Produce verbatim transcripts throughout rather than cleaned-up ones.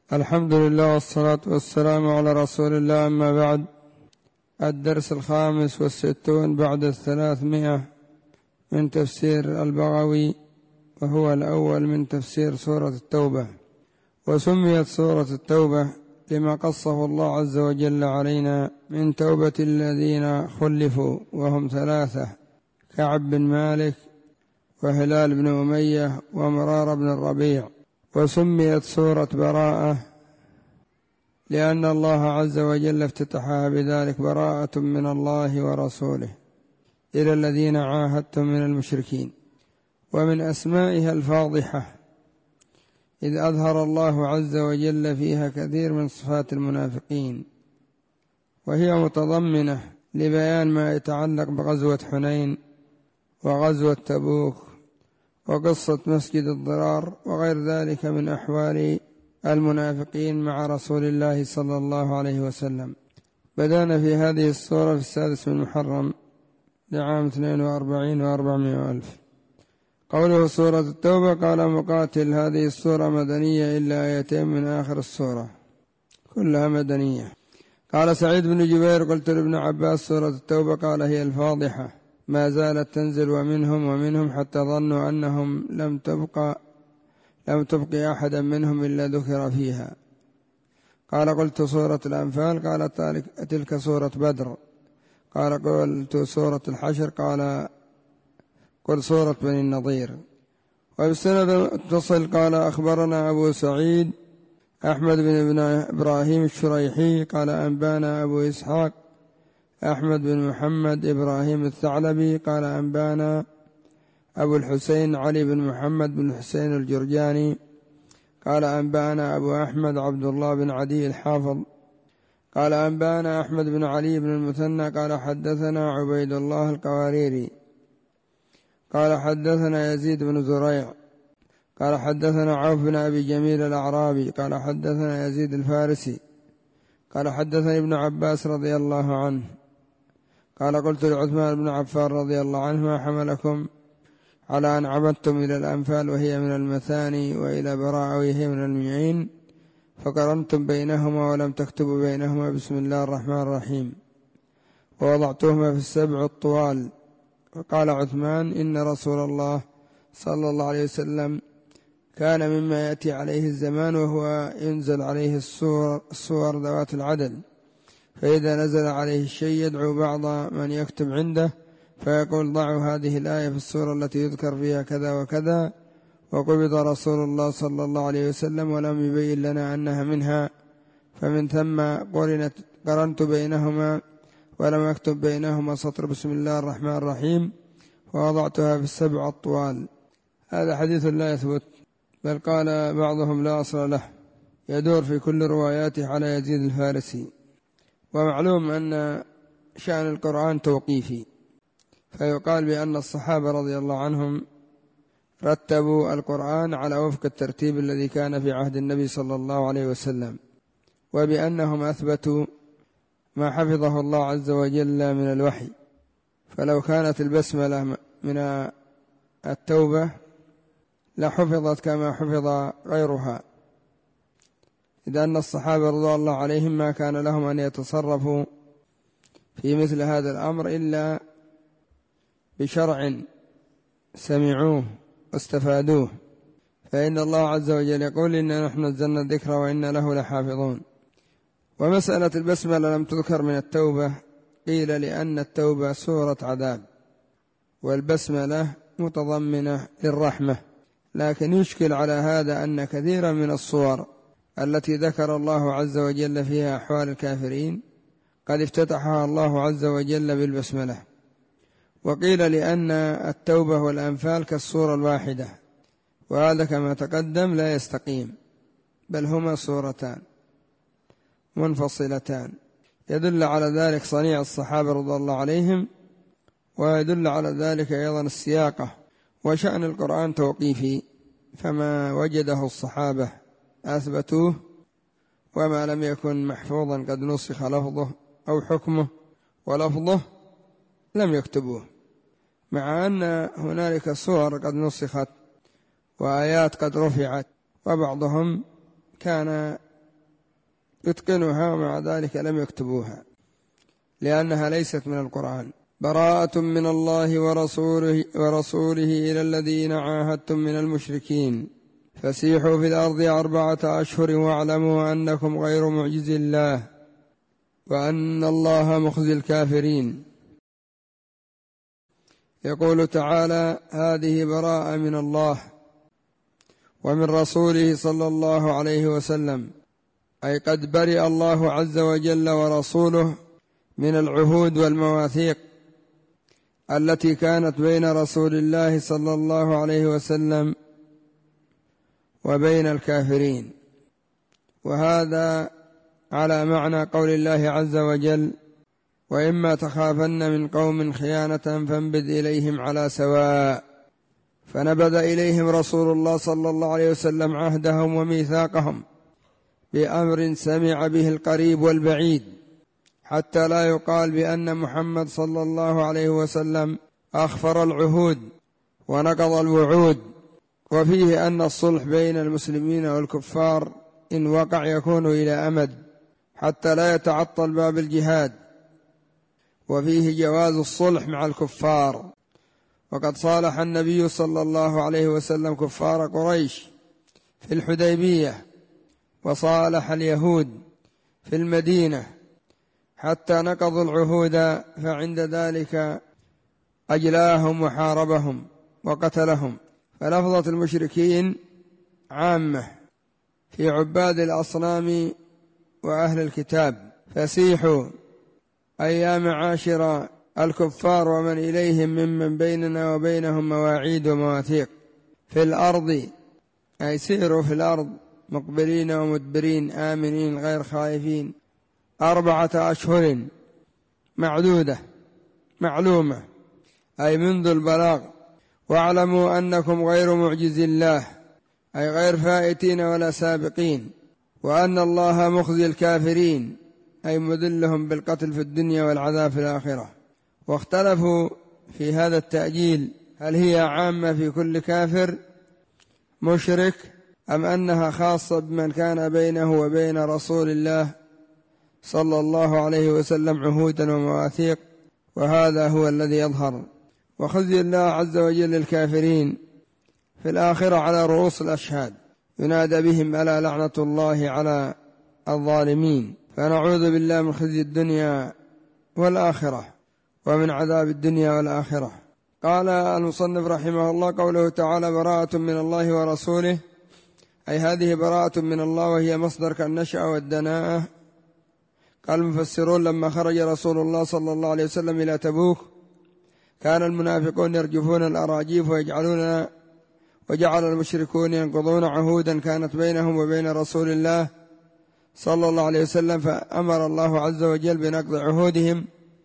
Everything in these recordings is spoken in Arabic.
الحمد لله والصلاة والسلام على رسول الله، أما بعد. الدرس الخامس والستون بعد الثلاثمائة من تفسير البغوي، وهو الأول من تفسير سورة التوبة. وسميت سورة التوبة لما قصه الله عز وجل علينا من توبة الذين خلفوا، وهم ثلاثة: كعب بن مالك، وهلال بن أمية، ومرار بن الربيع. وسميت سورة براءة لأن الله عز وجل افتتحها بذلك: براءة من الله ورسوله إلى الذين عاهدتم من المشركين. ومن أسمائها الفاضحة، إذ أظهر الله عز وجل فيها كثير من صفات المنافقين، وهي متضمنة لبيان ما يتعلق بغزوة حنين وغزوة تبوك وقصة مسجد الضرار وغير ذلك من أحوال المنافقين مع رسول الله صلى الله عليه وسلم. بدأنا في هذه السورة في السادس من محرم لعام اثنين وأربعين وأربعمائة ألف. قوله سورة التوبة: قال مقاتل: هذه السورة مدنية إلا آيتين من آخر السورة، كلها مدنية. قال سعيد بن جبير: قلت لابن عباس: سورة التوبة. قال: هي الفاضحة، ما زالت تنزل ومنهم ومنهم حتى ظنوا أنهم لم تبقى لم تبقي أحدا منهم إلا ذكر فيها. قال: قلت: سورة الأنفال. قال: تلك سورة بدر. قال: قلت: سورة الحشر. قال: قل: سورة بني النضير. وبالسند اتصل قال: أخبرنا أبو سعيد أحمد بن إبراهيم الشريحي قال: أنبانا أبو إسحاق أحمد بن محمد إبراهيم الثعلبي قال: أنبانا أبو الحسين علي بن محمد بن حسين الجرجاني قال: أنبانا أبو أحمد عبد الله بن عدي الحافظ قال: أنبانا أحمد بن علي بن المثنى قال: حدثنا عبيد الله القواريري قال: حدثنا يزيد بن زريع قال: حدثنا عوف بن أبي جميل الأعرابي قال: حدثنا يزيد الفارسي قال: حدثني ابن عباس رضي الله عنه قال: قلت لعثمان بن عفان رضي الله عنه: ما حملكم على أن عمدتم إلى الأنفال وهي من المثاني، وإلى براء وهي من المعين، فقرنتم بينهما ولم تكتبوا بينهما بسم الله الرحمن الرحيم، ووضعتهما في السبع الطوال؟ فقال عثمان: إن رسول الله صلى الله عليه وسلم كان مما يأتي عليه الزمان وهو ينزل عليه الصور, الصور ذوات العدل، فإذا نزل عليه الشيء يدعو بعض من يكتب عنده فيقول: ضعوا هذه الآية في السورة التي يذكر فيها كذا وكذا، وقبض رسول الله صلى الله عليه وسلم ولم يبين لنا أنها منها، فمن ثم قرنت قرنت بينهما ولم أكتب بينهما سطر بسم الله الرحمن الرحيم، ووضعتها في السبع الطوال. هذا حديث لا يثبت، بل قال بعضهم لا أصل له، يدور في كل رواياته على يزيد الفارسي. ومعلوم أن شأن القرآن توقيفي، فيقال بأن الصحابة رضي الله عنهم رتبوا القرآن على وفق الترتيب الذي كان في عهد النبي صلى الله عليه وسلم، وبأنهم أثبتوا ما حفظه الله عز وجل من الوحي. فلو كانت البسملة من التوبة لحفظت كما حفظ غيرها، إذ أن الصحابة رضي الله عليهم ما كان لهم أن يتصرفوا في مثل هذا الأمر إلا بشرع سمعوه واستفادوه، فإن الله عز وجل يقول: إنا نحن نزلنا الذكر وإنا له لحافظون. ومسألة البسملة لم تذكر من التوبة، قيل لأن التوبة سورة عذاب، والبسملة متضمنة للرحمة. لكن يشكل على هذا أن كثيرا من الصور التي ذكر الله عز وجل فيها أحوال الكافرين قد افتتحها الله عز وجل بالبسملة. وقيل لأن التوبة والأنفال كالصورة الواحدة، وهذا كما تقدم لا يستقيم، بل هما صورتان منفصلتان. يدل على ذلك صنيع الصحابة رضي الله عليهم، ويدل على ذلك أيضا السياقة. وشأن القرآن توقيفي، فما وجده الصحابة أثبتوه، وما لم يكن محفوظا قد نسخ لفظه أو حكمه ولفظه لم يكتبوه، مع أن هنالك صور قد نسخت وآيات قد رفعت، وبعضهم كان يتقنها ومع ذلك لم يكتبوها لأنها ليست من القرآن. براءة من الله ورسوله, ورسوله إلى الذين عاهدتم من المشركين فسيحوا في الأرض أربعة أشهر واعلموا أنكم غير معجز الله وأن الله مخزي الكافرين. يقول تعالى: هذه براءة من الله ومن رسوله صلى الله عليه وسلم، أي قد برئ الله عز وجل ورسوله من العهود والمواثيق التي كانت بين رسول الله صلى الله عليه وسلم وبين الكافرين. وهذا على معنى قول الله عز وجل: وإما تخافن من قوم خيانة فانبذ إليهم على سواء. فنبذ إليهم رسول الله صلى الله عليه وسلم عهدهم وميثاقهم بأمر سمع به القريب والبعيد، حتى لا يقال بأن محمد صلى الله عليه وسلم أخفر العهود ونقض الوعود. وفيه أن الصلح بين المسلمين والكفار إن وقع يكون إلى أمد حتى لا يتعطل باب الجهاد، وفيه جواز الصلح مع الكفار. وقد صالح النبي صلى الله عليه وسلم كفار قريش في الحديبية، وصالح اليهود في المدينة حتى نقضوا العهود، فعند ذلك أجلاهم وحاربهم وقتلهم. فلفظة المشركين عامة في عباد الأصنام وأهل الكتاب. فسيحوا أي يا معاشر الكفار ومن إليهم ممن بيننا وبينهم مواعيد ومواثيق في الأرض، أي سيروا في الأرض مقبلين ومدبرين آمنين غير خائفين أربعة أشهر معدودة معلومة، أي منذ البلاغ. واعلموا أنكم غير معجز الله، أي غير فائتين ولا سابقين، وأن الله مخزي الكافرين، أي مذلهم بالقتل في الدنيا والعذاب في الآخرة. واختلفوا في هذا التأجيل، هل هي عامة في كل كافر مشرك أم أنها خاصة بمن كان بينه وبين رسول الله صلى الله عليه وسلم عهودا ومواثيق. وهذا هو الذي يظهر. وخزي الله عز وجل الكافرين في الآخرة على رؤوس الأشهاد، ينادى بهم ألا لعنة الله على الظالمين. فنعوذ بالله من خزي الدنيا والآخرة ومن عذاب الدنيا والآخرة. قال المصنف رحمه الله: قوله تعالى: براءة من الله ورسوله، أي هذه براءة من الله وهي مصدر كالنشأة والدناءة. قال المفسرون: لما خرج رسول الله صلى الله عليه وسلم إلى تبوك كان المنافقون يرجفون الأراجيف ويجعلون وجعل المشركون ينقضون عهودا كانت بينهم وبين رسول الله صلى الله عليه وسلم، فأمر الله عز وجل بنقض عهودهم.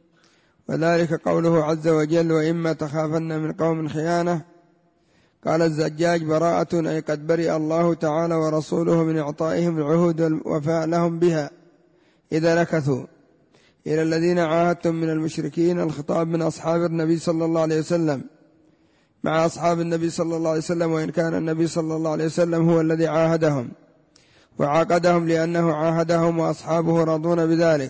وذلك قوله عز وجل: وإما تخافن من قوم خيانة. قال الزجاج: براءة، أي قد برئ الله تعالى ورسوله من إعطائهم العهود والوفاء لهم بها إذا نكثوا. إلى الذين عاهدتم من المشركين، الخطاب من أصحاب النبي صلى الله عليه وسلم مع أصحاب النبي صلى الله عليه وسلم، وإن كان النبي صلى الله عليه وسلم هو الذي عاهدهم وعاقدهم، لأنه عاهدهم وأصحابه رضون بذلك،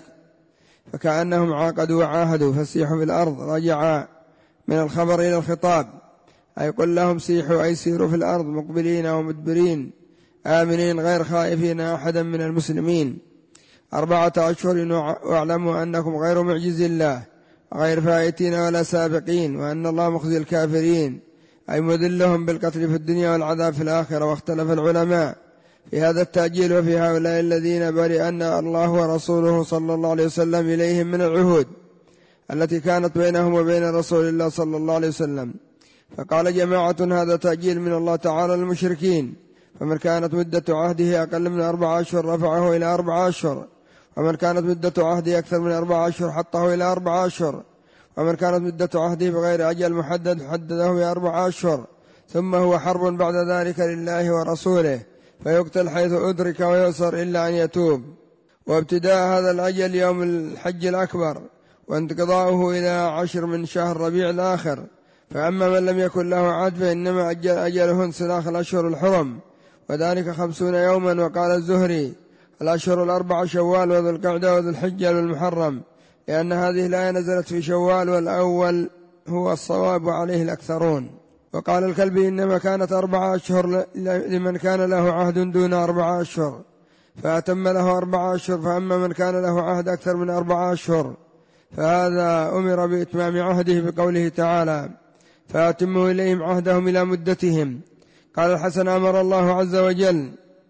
فكأنهم عاقدوا وعاهدوا. فسيحوا في الأرض رجع من الخبر إلى الخطاب، أي قل لهم سيحوا، أي سيروا في الأرض مقبلين ومدبرين آمنين غير خائفين أحدا من المسلمين أربعة أشهر، واعلموا أنكم غير معجز الله غير فائتين ولا سابقين، وأن الله مخزي الكافرين، أي مذلهم بالقتل في الدنيا والعذاب في الآخرة. واختلف العلماء في هذا التأجيل وفي هؤلاء الذين برئن الله ورسوله صلى الله عليه وسلم إليهم من العهود التي كانت بينهم وبين رسول الله صلى الله عليه وسلم. فقال جماعة: هذا تأجيل من الله تعالى للمشركين، فمن كانت مدة عهده أقل من أربعة أشهر رفعه إلى أربعة أشهر، ومن كانت مدة عهده أكثر من أربعة أشهر حطه إلى أربعة أشهر، ومن كانت مدة عهده بغير أجل محدد حدده بأربعة أشهر. ثم هو حرب بعد ذلك لله ورسوله، فيقتل حيث أدرك ويؤسر إلا أن يتوب. وابتداء هذا الأجل يوم الحج الأكبر، وانتقضاؤه إلى عشر من شهر ربيع الآخر. فأما من لم يكن له عهد فإنما أجل أجله انسلاخ الأشهر الحرم، وذلك خمسون يوما. وقال الزهري: الأشهر الأربعة شوال وذو القعدة وذو الحجة والمحرم، لأن هذه الآية نزلت في شوال، والأول هو الصواب وعليه الأكثرون. وقال الكلبي إنما كانت أربعة أشهر لمن كان له عهد دون أربعة أشهر، فأتم له أربعة أشهر، فأما من كان له عهد أكثر من أربعة أشهر فهذا أمر بإتمام عهده بقوله تعالى: فأتموا إليهم عهدهم إلى مدتهم. قال الحسن: أمر الله عز وجل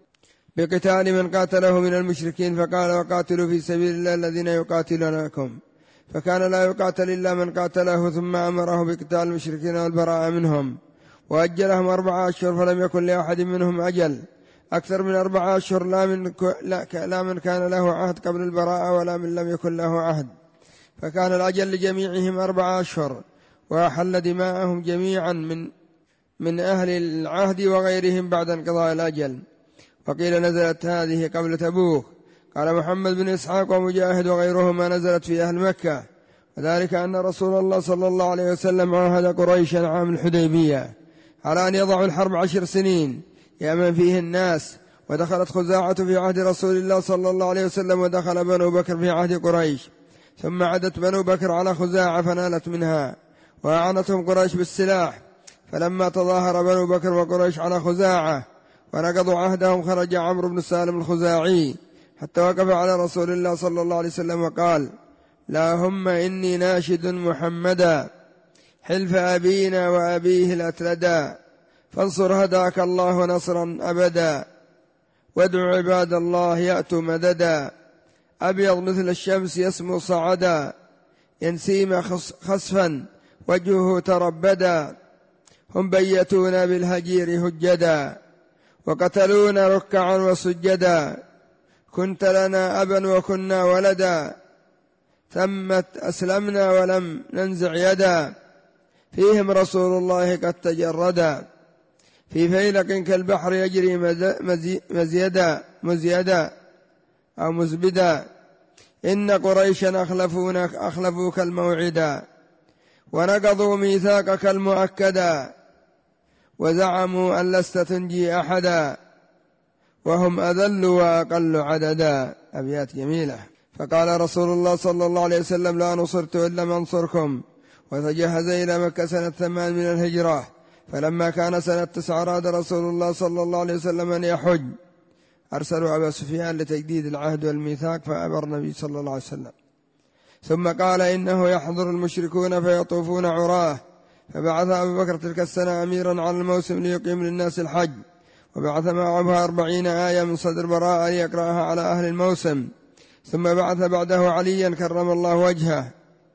بقتال من قاتله من المشركين، فقال: وقاتلوا في سبيل الله الذين يقاتلونكم، فكان لا يقاتل إلا من قاتله، ثم أمره بقتال المشركين والبراءة منهم، وأجلهم أربعة أشهر، فلم يكن لأحد منهم أجل أكثر من أربعة أشهر، لا من, لا, لا من كان له عهد قبل البراءة ولا من لم يكن له عهد، فكان الأجل لجميعهم أربعة أشهر، وأحل دماءهم جميعا من, من أهل العهد وغيرهم بعد انقضاء الأجل. وقيل نزلت هذه قبل تبوك. قال محمد بن إسحاق ومجاهد وغيرهما: نزلت في أهل مكة، وذلك أن رسول الله صلى الله عليه وسلم عاهد قريشا عام الحديبية على أن يضعوا الحرب عشر سنين يأمن فيه الناس، ودخلت خزاعة في عهد رسول الله صلى الله عليه وسلم، ودخل بنو بكر في عهد قريش، ثم عدت بنو بكر على خزاعة فنالت منها، وأعانتهم قريش بالسلاح، فلما تظاهر بنو بكر وقريش على خزاعة ونقضوا عهدهم خرج عمرو بن سالم الخزاعي حتى وقف على رسول الله صلى الله عليه وسلم وقال: اللهم إني ناشد محمدا حلف أبينا وأبيه الأتلدا، فانصر هداك الله نصرا أبدا، وادع عباد الله يأتوا مددا، أبيض مثل الشمس يسمو صعدا، ينسيم خسفا وجهه تربدا، هم بيتونا بالهجير هجدا، وقتلونا ركعا وسجدا، كنت لنا أبا وكنا ولدا، ثمت أسلمنا ولم ننزع يدا، فيهم رسول الله قد تجردا، في فيلق كالبحر يجري مزيدا مزيدا أو مزبدا، إن قريشا أخلفونا أخلفوك الموعدا، ونقضوا ميثاقك المؤكدا، وزعموا أن لست تنجي أحدا، وهم أذل وأقل عددا. أبيات جميلة. فقال رسول الله صلى الله عليه وسلم: لا نصرت إلا منصركم، وتجهز إلى مكة سنة ثمان من الهجرة، فلما كان سنة تسعة أراد رسول الله صلى الله عليه وسلم أن يحج، أرسلوا أبا سفيان لتجديد العهد والميثاق، فأبى النبي صلى الله عليه وسلم، ثم قال: إنه يحضر المشركون فيطوفون عراه، فبعث أبو بكر تلك السنة أميرا على الموسم ليقيم للناس الحج، وبعث معه أربعين آية من صدر براءة ليقرأها على أهل الموسم، ثم بعث بعده عليا كرم الله وجهه،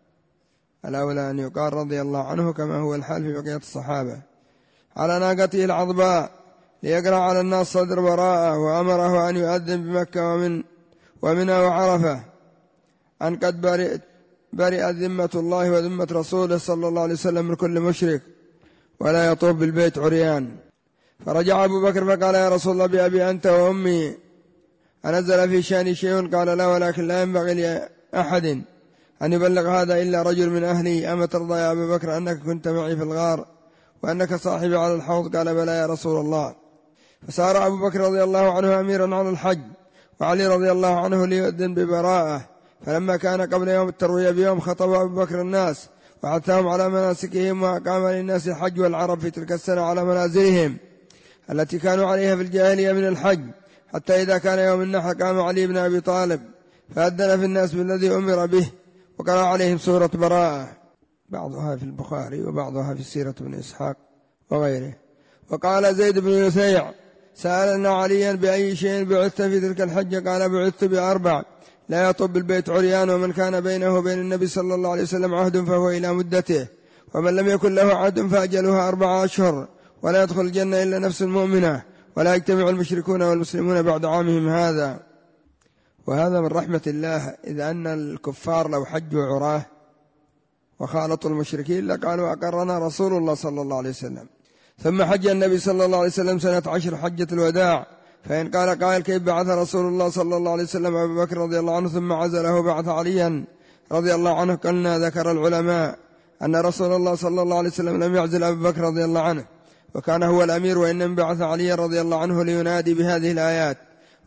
الأولى أن يقال رضي الله عنه كما هو الحال في بقية الصحابة، على ناقته العظباء ليقرأ على الناس صدر براءة، وأمره أن يؤذن بمكة ومن ومنى وعرفة أن قد برئت برئت ذمة الله وذمة رسوله صلى الله عليه وسلم من كل مشرك، ولا يطوف بالبيت عريان. فرجع أبو بكر فقال: يا رسول الله، بأبي أنت وأمي، أنزل في شأني شيء؟ قال: لا، ولكن لا ينبغي لأحد أن يبلغ هذا إلا رجل من أهلي. أما ترضى يا أبو بكر أنك كنت معي في الغار وأنك صاحبي على الحوض؟ قال: بلى يا رسول الله. فسار أبو بكر رضي الله عنه أميرا على الحج، وعلي رضي الله عنه ليؤذن ببراءة، فلما كان قبل يوم التروية بيوم خطب أبو بكر الناس وحثهم على مناسكهم، وأقام للناس الحج والعرب في تلك السنة على منازلهم التي كانوا عليها في الجاهلية من الحج، حتى إذا كان يوم النحر قام علي بن أبي طالب فأذن في الناس بالذي أمر به، وقرأ عليهم سورة براءة، بعضها في البخاري وبعضها في سيرة ابن إسحاق وغيره. وقال زيد بن يثيع: سألنا عليا بأي شيء بعثت في تلك الحجة؟ قال: بعثت بأربع: لا يطب البيت عريان، ومن كان بينه وبين النبي صلى الله عليه وسلم عهد فهو إلى مدته، ومن لم يكن له عهد فأجلها أربعة أشهر، ولا يدخل الجنة إلا نفس مؤمنة، ولا يجتمع المشركون والمسلمون بعد عامهم هذا. وهذا من رحمة الله، إذ أن الكفار لو حجوا عراه وخالطوا المشركين لقالوا: أقرنا رسول الله صلى الله عليه وسلم. ثم حج النبي صلى الله عليه وسلم سنة عشر حجة الوداع، فإن قال قائل: كيف بعث رسول الله صلى الله عليه وسلم أبو بكر رضي الله عنه ثم عزله بعث عليا رضي الله عنه؟ قلنا: ذكر العلماء أن رسول الله صلى الله عليه وسلم لم يعزل أبو بكر رضي الله عنه، وكان هو الأمير، وإنما بعث عليا رضي الله عنه لينادي بهذه الآيات: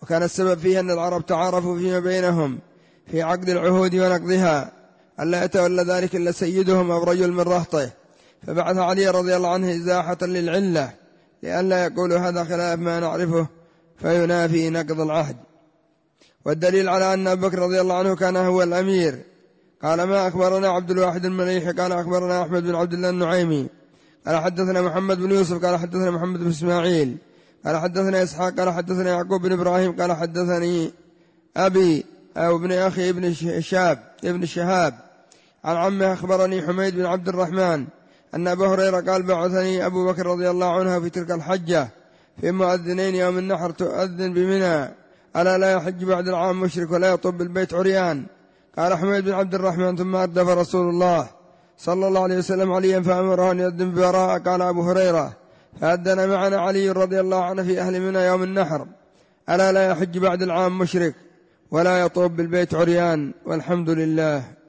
وكان السبب فيه أن العرب تعارفوا فيما بينهم في عقد العهود ونقضها ألا يتولى ذلك إلا سيدهم أو رجل من رهطه، فبعث علي رضي الله عنه إزاحة للعلة لئلا يقولوا هذا خلاف ما نعرفه فينافي نقض العهد. والدليل على أن أبو بكر رضي الله عنه كان هو الأمير قال ما أخبرنا عبد الواحد المليح قال أخبرنا أحمد بن عبد الله النعيمي قال حدثنا محمد بن يوسف قال حدثنا محمد بن إسماعيل قال حدثنا إسحاق قال حدثنا يعقوب بن إبراهيم قال حدثني أبي أو ابن أخي ابن شهاب ابن شهاب عن عمه أخبرني حميد بن عبد الرحمن أن أبا هريرة قال بعثني أبو بكر رضي الله عنه في تلك الحجة في مؤذنين يوم النحر تؤذن بمنى ألا لا يحج بعد العام مشرك ولا يطب البيت عريان. قال حميد بن عبد الرحمن ثم أردف رسول الله صلى الله عليه وسلم عليا فأمره أن يؤذن ببراءة. قال أبو هريرة فأذن معنا علي رضي الله عنه في أهل منى يوم النحر ألا لا يحج بعد العام مشرك ولا يطوب بالبيت عريان. والحمد لله.